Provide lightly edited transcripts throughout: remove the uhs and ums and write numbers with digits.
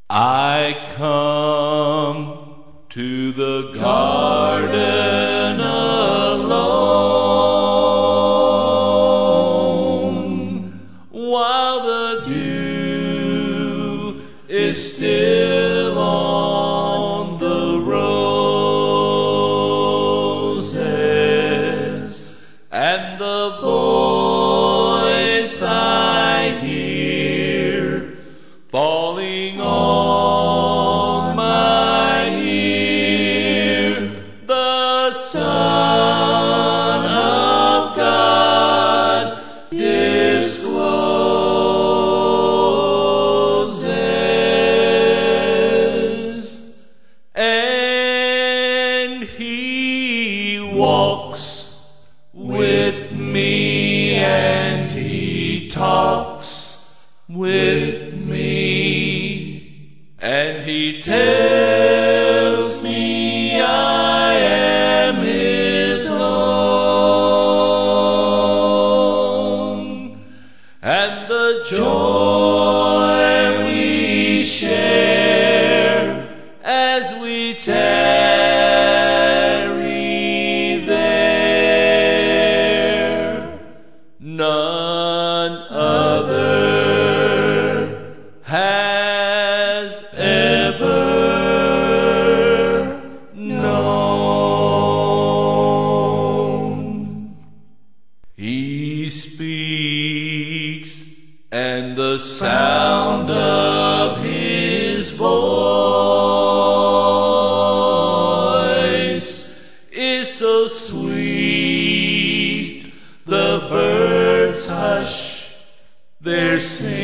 I come to the garden alone, while the dew is still on the roses, and the voice I hear falling on my ear, the Son of God discloses, and He walks with me, and He talks with me, and He tells me I am His own, and the joy we share as we tarry there, none other has ever known. He speaks, and the sound of His voice is so sweet, the birds hush their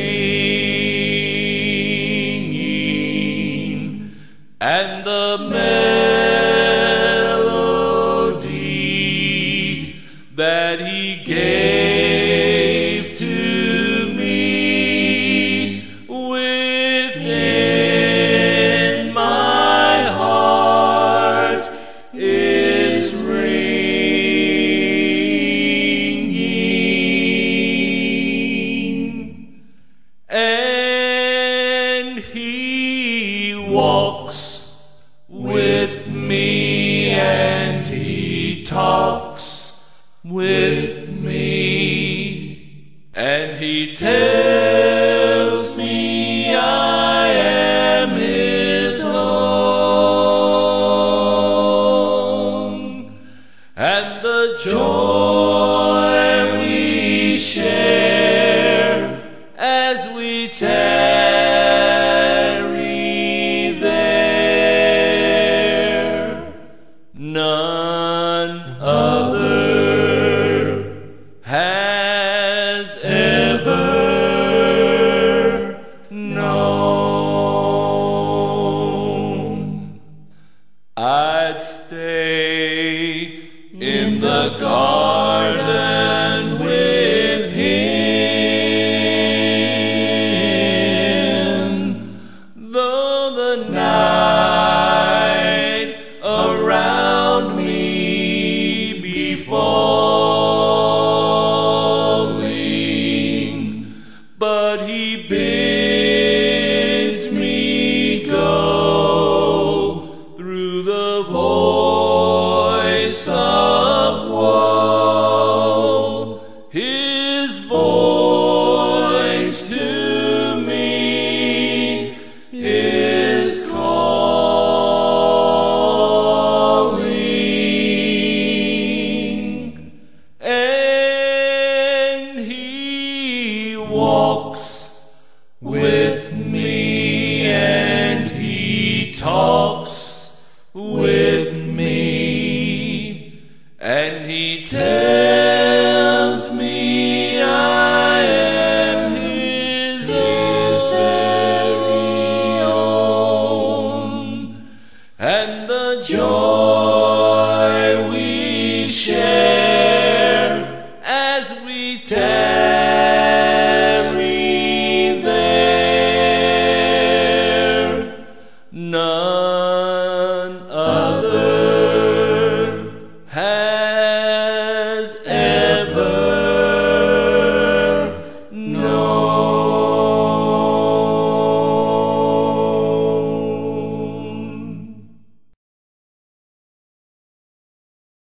singing, and the melody that He gave to me within my heart is ringing, and He walks with me, and He talks with me, and He tells me I am His own, and the joy we share as we tarry there, none other has ever known. He speaks, and the sound of His voice is so sweet, the birds hush their singing, and the melody that He gave to me within my heart is ringing, and He walks with me, and He talks with me, and He tells me I am His own, and the joy